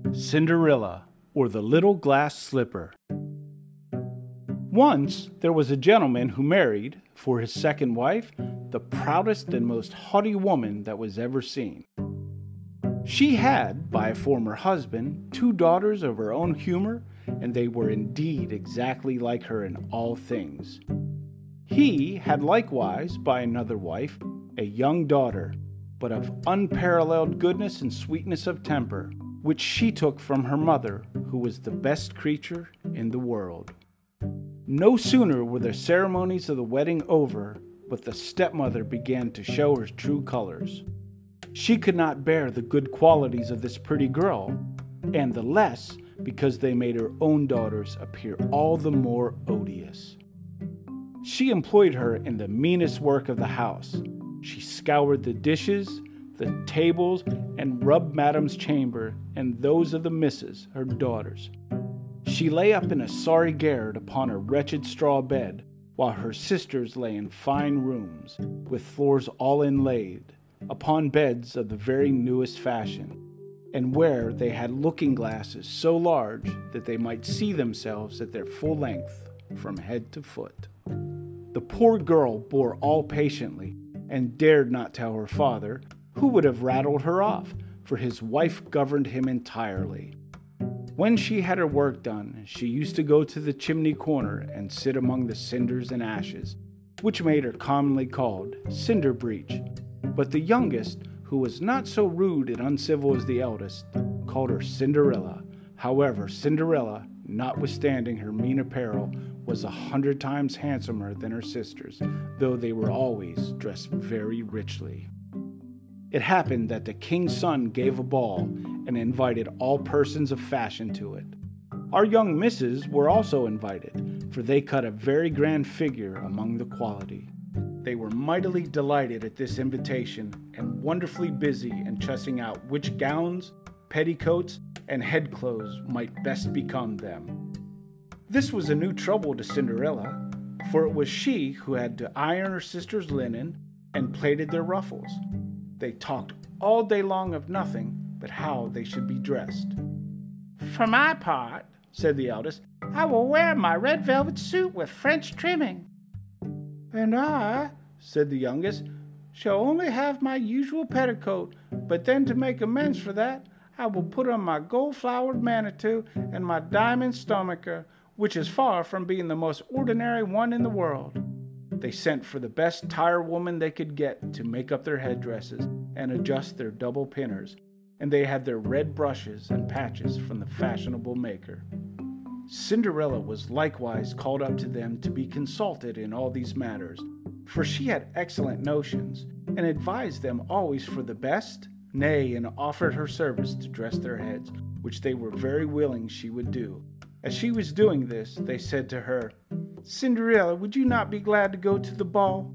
Cinderella, or the Little Glass Slipper. Once there was a gentleman who married, for his second wife, the proudest and most haughty woman that was ever seen. She had, by a former husband, 2 daughters of her own humor, and they were indeed exactly like her in all things. He had likewise, by another wife, a young daughter, but of unparalleled goodness and sweetness of temper, which she took from her mother, who was the best creature in the world. No sooner were the ceremonies of the wedding over, but the stepmother began to show her true colors. She could not bear the good qualities of this pretty girl, and the less because they made her own daughters appear all the more odious. She employed her in the meanest work of the house. She scoured the dishes, the tables, and rubbed Madam's chamber and those of the misses, her daughters. She lay up in a sorry garret upon a wretched straw bed, while her sisters lay in fine rooms, with floors all inlaid, upon beds of the very newest fashion, and where they had looking-glasses so large that they might see themselves at their full length from head to foot. The poor girl bore all patiently, and dared not tell her father, who would have rattled her off, for his wife governed him entirely. When she had her work done, she used to go to the chimney corner and sit among the cinders and ashes, which made her commonly called Cinderbreech. But the youngest, who was not so rude and uncivil as the eldest, called her Cinderella. However, Cinderella, notwithstanding her mean apparel, was 100 times handsomer than her sisters, though they were always dressed very richly. It happened that the king's son gave a ball and invited all persons of fashion to it. Our young misses were also invited, for they cut a very grand figure among the quality. They were mightily delighted at this invitation, and wonderfully busy in trussing out which gowns, petticoats, and head clothes might best become them. This was a new trouble to Cinderella, for it was she who had to iron her sisters' linen and plaited their ruffles. They talked all day long of nothing but how they should be dressed. "For my part," said the eldest, "I will wear my red velvet suit with French trimming." "And I," said the youngest, "shall only have my usual petticoat, but then to make amends for that, I will put on my gold-flowered manitou and my diamond stomacher, which is far from being the most ordinary one in the world." They sent for the best tire-woman they could get to make up their headdresses and adjust their double pinners, and they had their red brushes and patches from the fashionable maker. Cinderella was likewise called up to them to be consulted in all these matters, for she had excellent notions, and advised them always for the best, nay, and offered her service to dress their heads, which they were very willing she would do. As she was doing this, they said to her, "Cinderella, would you not be glad to go to the ball?"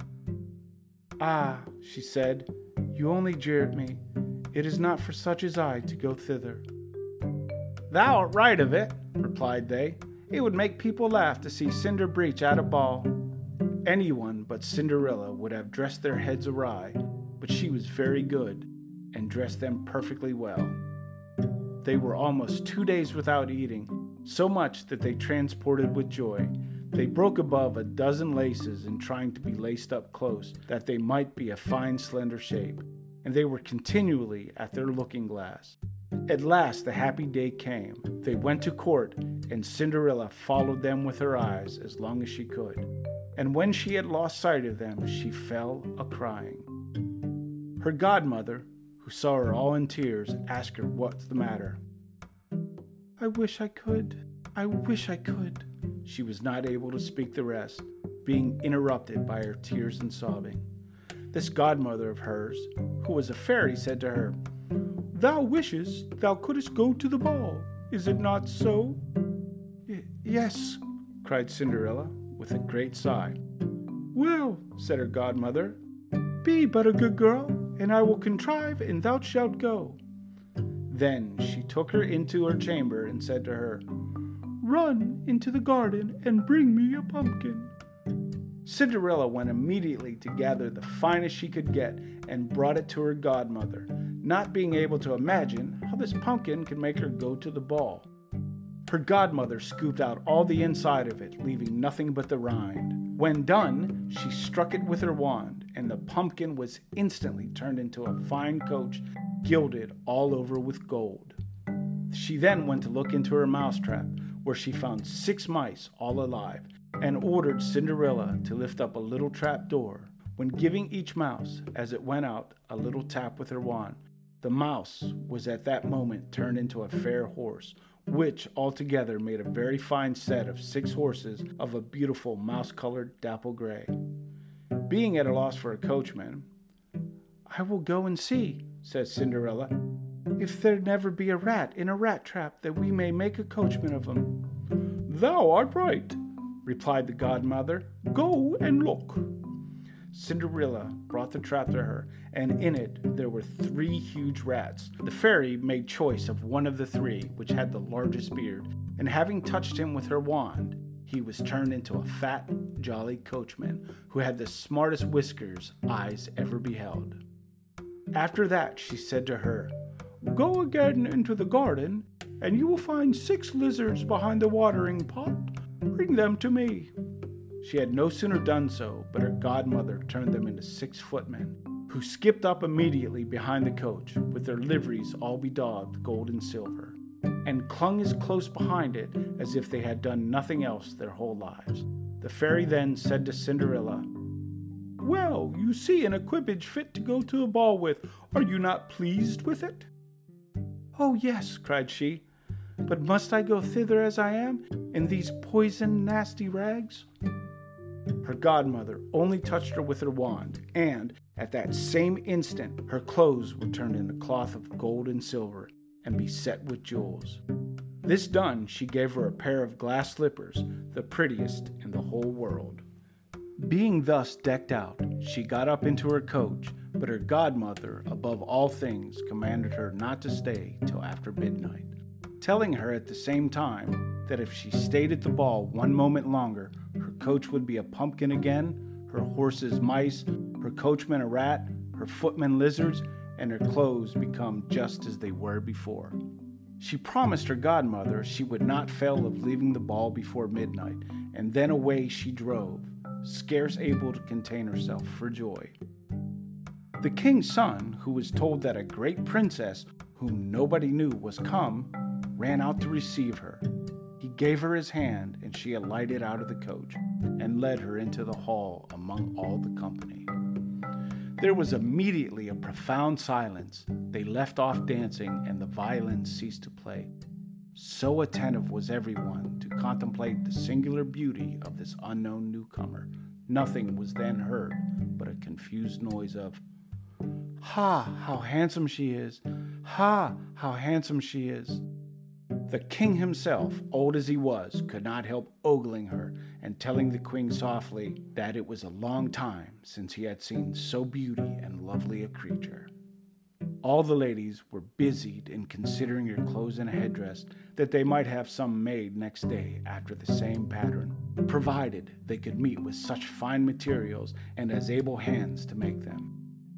"Ah," she said, "you only jeer at me. It is not for such as I to go thither." "Thou art right of it," replied they. "It would make people laugh to see Cinderbreech at a ball." Anyone but Cinderella would have dressed their heads awry, but she was very good, and dressed them perfectly well. They were almost 2 days without eating, so much that they transported with joy. They broke above a dozen laces in trying to be laced up close, that they might be a fine slender shape, and they were continually at their looking-glass. At last the happy day came. They went to court, and Cinderella followed them with her eyes as long as she could, and when she had lost sight of them, she fell a-crying. Her godmother, who saw her all in tears, asked her what's the matter. "I wish I could. I wish I could." She was not able to speak the rest, being interrupted by her tears and sobbing. This godmother of hers, who was a fairy, said to her, "Thou wishest thou couldst go to the ball. Is it not so?" "Yes," cried Cinderella, with a great sigh. "Well," said her godmother, "be but a good girl, and I will contrive, and thou shalt go." Then she took her into her chamber and said to her, "Run into the garden and bring me a pumpkin." Cinderella went immediately to gather the finest she could get and brought it to her godmother, not being able to imagine how this pumpkin could make her go to the ball. Her godmother scooped out all the inside of it, leaving nothing but the rind. When done, she struck it with her wand, and the pumpkin was instantly turned into a fine coach, gilded all over with gold. She then went to look into her mousetrap, where she found 6 mice all alive, and ordered Cinderella to lift up a little trap door. When giving each mouse, as it went out, a little tap with her wand, the mouse was at that moment turned into a fair horse, which altogether made a very fine set of 6 horses of a beautiful mouse-colored dapple gray. Being at a loss for a coachman, "I will go and see," says Cinderella, "if there never be a rat in a rat trap, that we may make a coachman of him." "Thou art right," replied the godmother. "Go and look." Cinderella brought the trap to her, and in it there were 3 huge rats. The fairy made choice of one of the 3, which had the largest beard, and having touched him with her wand, he was turned into a fat, jolly coachman who had the smartest whiskers eyes ever beheld. After that she said to her, "Go again into the garden, and you will find 6 lizards behind the watering pot. Bring them to me." She had no sooner done so, but her godmother turned them into 6 footmen, who skipped up immediately behind the coach, with their liveries all bedaubed gold and silver, and clung as close behind it as if they had done nothing else their whole lives. The fairy then said to Cinderella, "Well, you see an equipage fit to go to the ball with. Are you not pleased with it?" "Oh, yes," cried she, "but must I go thither as I am, in these poison nasty rags?" Her godmother only touched her with her wand, and at that same instant her clothes were turned into cloth of gold and silver, and beset with jewels. This done, she gave her a pair of glass slippers, the prettiest in the whole world. Being thus decked out, she got up into her coach, but her godmother, above all things, commanded her not to stay till after midnight, telling her at the same time that if she stayed at the ball 1 moment longer, her coach would be a pumpkin again, her horses mice, her coachman a rat, her footmen lizards, and her clothes become just as they were before. She promised her godmother she would not fail of leaving the ball before midnight, and then away she drove, scarce able to contain herself for joy. The king's son, who was told that a great princess, whom nobody knew, was come, ran out to receive her. He gave her his hand, and she alighted out of the coach, and led her into the hall among all the company. There was immediately a profound silence. They left off dancing, and the violins ceased to play. So attentive was everyone to contemplate the singular beauty of this unknown newcomer, nothing was then heard but a confused noise of, "Ha, how handsome she is! Ha, how handsome she is!" The king himself, old as he was, could not help ogling her and telling the queen softly that it was a long time since he had seen so beauty and lovely a creature. All the ladies were busied in considering her clothes and headdress, that they might have some made next day after the same pattern, provided they could meet with such fine materials and as able hands to make them.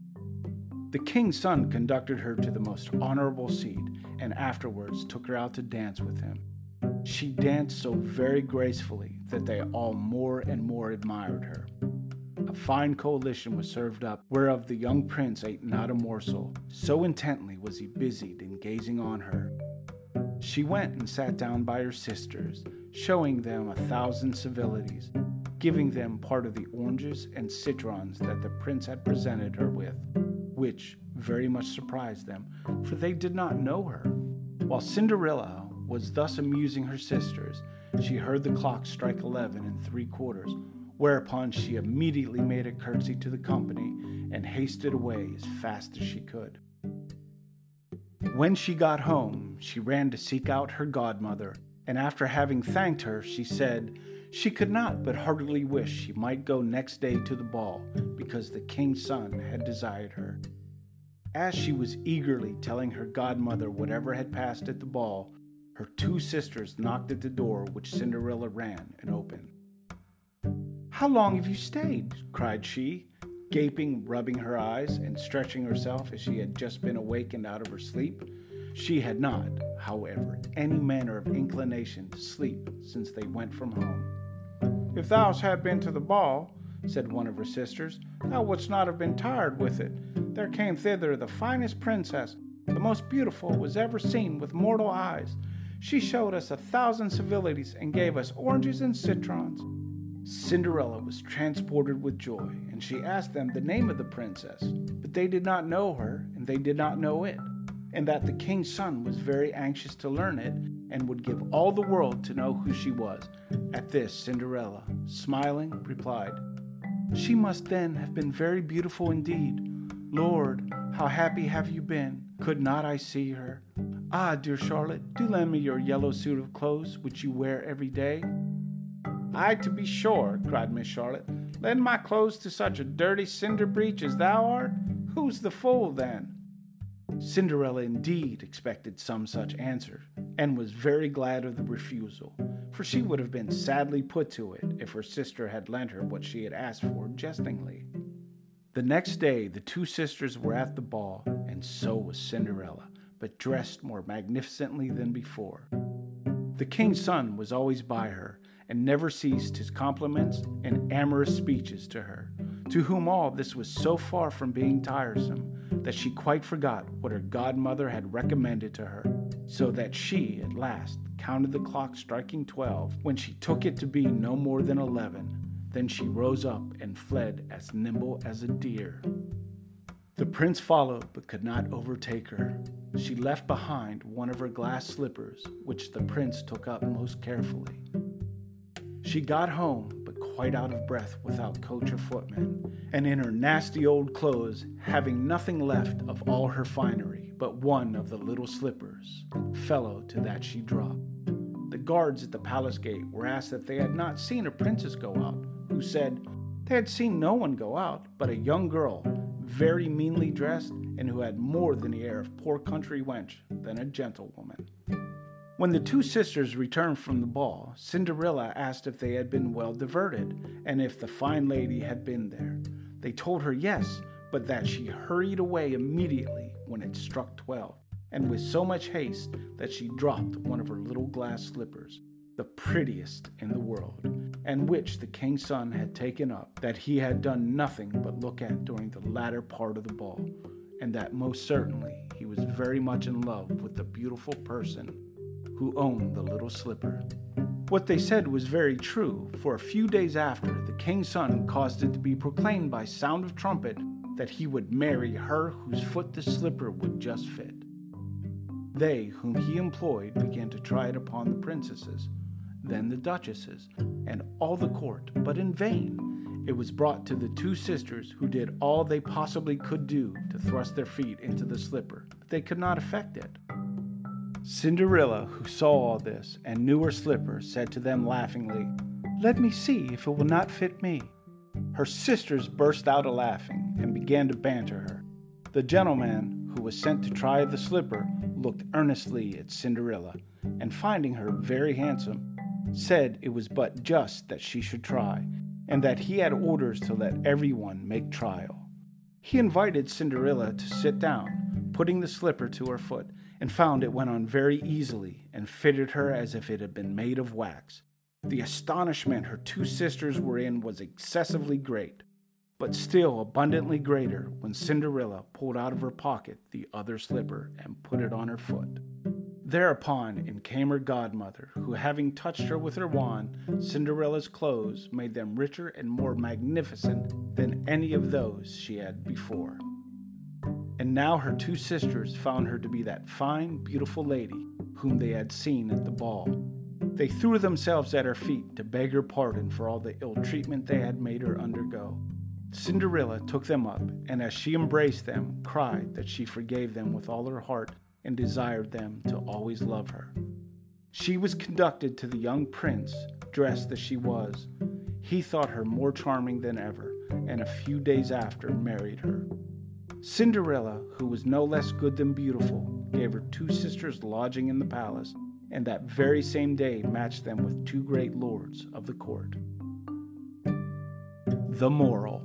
The king's son conducted her to the most honorable seat, and afterwards took her out to dance with him. She danced so very gracefully that they all more and more admired her. A fine collation was served up, whereof the young prince ate not a morsel, so intently was he busied in gazing on her. She went and sat down by her sisters, showing them 1,000 civilities, giving them part of the oranges and citrons that the prince had presented her with, which very much surprised them, for they did not know her. While Cinderella was thus amusing her sisters, she heard the clock strike 11 3/4, whereupon she immediately made a curtsy to the company and hasted away as fast as she could. When she got home, she ran to seek out her godmother, and after having thanked her, she said she could not but heartily wish she might go next day to the ball, because the king's son had desired her. As she was eagerly telling her godmother whatever had passed at the ball, her 2 sisters knocked at the door, which Cinderella ran and opened. "How long have you stayed?" cried she, gaping, rubbing her eyes, and stretching herself as she had just been awakened out of her sleep. She had not, however, any manner of inclination to sleep since they went from home. "If thou had been to the ball," said one of her sisters, "thou wouldst not have been tired with it. There came thither the finest princess, the most beautiful was ever seen with mortal eyes. She showed us 1,000 civilities and gave us oranges and citrons." Cinderella was transported with joy, and she asked them the name of the princess, but they did not know her, and they did not know it, and that the king's son was very anxious to learn it, and would give all the world to know who she was. At this, Cinderella, smiling, replied, "She must then have been very beautiful indeed. Lord, how happy have you been! Could not I see her? Ah, dear Charlotte, do lend me your yellow suit of clothes, which you wear every day." "Ay, to be sure," cried Miss Charlotte. "Lend my clothes to such a dirty cinder breech as thou art? Who's the fool, then?" Cinderella indeed expected some such answer, and was very glad of the refusal, for she would have been sadly put to it if her sister had lent her what she had asked for jestingly. The next day the two sisters were at the ball, and so was Cinderella, but dressed more magnificently than before. The king's son was always by her, and never ceased his compliments and amorous speeches to her, to whom all this was so far from being tiresome that she quite forgot what her godmother had recommended to her, so that she at last counted the clock striking 12, when she took it to be no more than 11. Then she rose up and fled as nimble as a deer. The prince followed, but could not overtake her. She left behind one of her glass slippers, which the prince took up most carefully. She got home, but quite out of breath without coach or footman, and in her nasty old clothes, having nothing left of all her finery but one of the little slippers, fellow to that she dropped. The guards at the palace gate were asked if they had not seen a princess go out, who said they had seen no one go out but a young girl, very meanly dressed, and who had more than the air of poor country wench than a gentlewoman. When the two sisters returned from the ball, Cinderella asked if they had been well diverted, and if the fine lady had been there. They told her yes, but that she hurried away immediately when it struck 12, and with so much haste that she dropped one of her little glass slippers, the prettiest in the world, and which the king's son had taken up, that he had done nothing but look at during the latter part of the ball, and that most certainly he was very much in love with the beautiful person who owned the little slipper. What they said was very true, for a few days after, the king's son caused it to be proclaimed by sound of trumpet that he would marry her whose foot the slipper would just fit. They whom he employed began to try it upon the princesses, then the duchesses, and all the court, but in vain. It was brought to the two sisters, who did all they possibly could do to thrust their feet into the slipper, but they could not effect it. Cinderella, who saw all this and knew her slipper, said to them laughingly, "Let me see if it will not fit me." Her sisters burst out a-laughing and began to banter her. The gentleman who was sent to try the slipper looked earnestly at Cinderella, and finding her very handsome, said it was but just that she should try, and that he had orders to let everyone make trial. He invited Cinderella to sit down, putting the slipper to her foot, and found it went on very easily and fitted her as if it had been made of wax. The astonishment her two sisters were in was excessively great, but still abundantly greater when Cinderella pulled out of her pocket the other slipper and put it on her foot. Thereupon in came her godmother, who, having touched her with her wand, Cinderella's clothes made them richer and more magnificent than any of those she had before. And now her two sisters found her to be that fine, beautiful lady whom they had seen at the ball. They threw themselves at her feet to beg her pardon for all the ill treatment they had made her undergo. Cinderella took them up, and as she embraced them, cried that she forgave them with all her heart and desired them to always love her. She was conducted to the young prince, dressed as she was. He thought her more charming than ever, and a few days after married her. Cinderella, who was no less good than beautiful, gave her two sisters lodging in the palace, and that very same day matched them with two great lords of the court. The moral.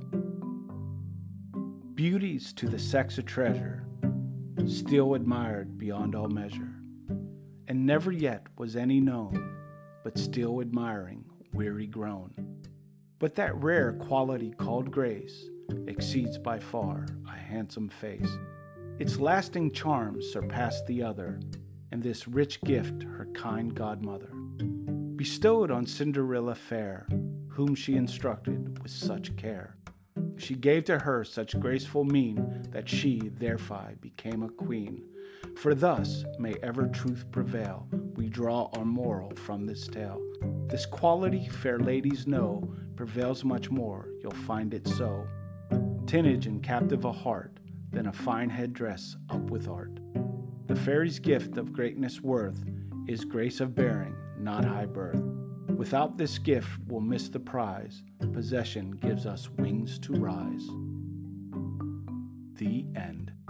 Beauty's to the sex a treasure, still admired beyond all measure, and never yet was any known, but still admiring, weary grown. But that rare quality called grace exceeds by far a handsome face. Its lasting charms surpass the other, and this rich gift her kind godmother bestowed on Cinderella fair, whom she instructed with such care. She gave to her such graceful mien that she thereby became a queen. For thus may ever truth prevail, we draw our moral from this tale. This quality, fair ladies know, prevails much more, you'll find it so. Tinage and captive a heart, than a fine headdress up with art. The fairy's gift of greatness worth is grace of bearing, not high birth. Without this gift we'll miss the prize. Possession gives us wings to rise. The end.